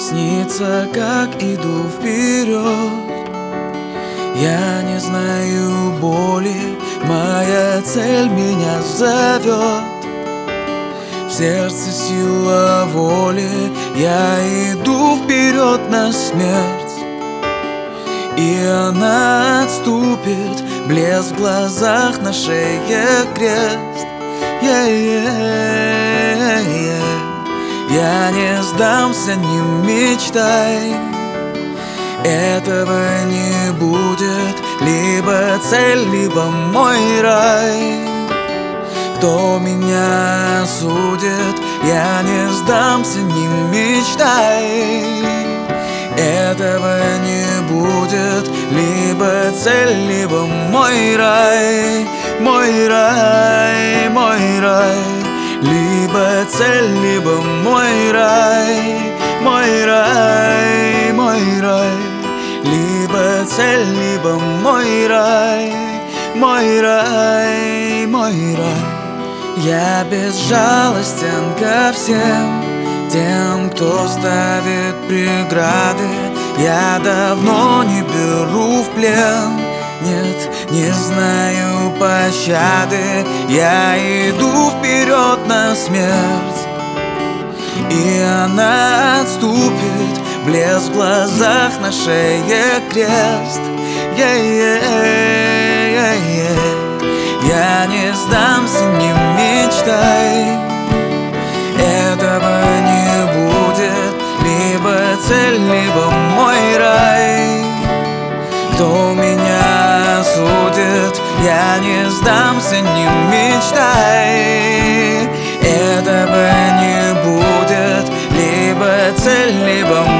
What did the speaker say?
снится, как иду вперед. Я не знаю боли, моя цель меня зовет. В сердце сила воли, я иду вперед на смерть. И она отступит, блеск в глазах, на шее крест. Я не сдамся, не мечтай. Этого не будет, либо цель, либо мой рай. Кто меня судит, я не сдамся, не мечтай. Этого не будет, либо цель, либо мой рай. Мой рай, мой рай. Либо цель, либо мой рай. Мой рай, мой рай. Либо цель, либо мой рай. Мой рай, мой рай. Я безжалостен ко всем тем, кто ставит преграды. Я давно не беру в плен, нет, не знаю пощады. Я иду вперед на смерть, и она отступит, блеск в глазах, на шее крест. Я не сдамся, не мечтай. Этого не будет, либо цель, либо мой рай. Кто меня судит, я не сдамся, не мечтай. Этого не будет, либо цель, либо